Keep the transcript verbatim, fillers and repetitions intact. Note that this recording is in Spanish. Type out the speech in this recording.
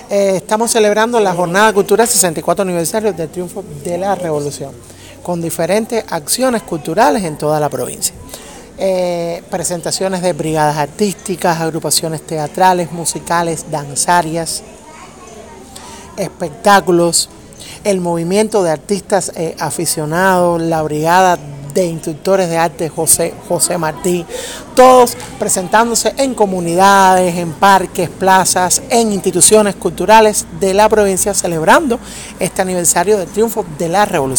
Eh, estamos celebrando la Jornada Cultural sesenta y cuatro aniversario del triunfo de la Revolución, con diferentes acciones culturales en toda la provincia. Eh, presentaciones de brigadas artísticas, agrupaciones teatrales, musicales, danzarias, espectáculos, el movimiento de artistas eh, aficionados, la brigada de instructores de arte José, José Martí, todos presentándose en comunidades, en parques, plazas, en instituciones culturales de la provincia, celebrando este aniversario del triunfo de la Revolución.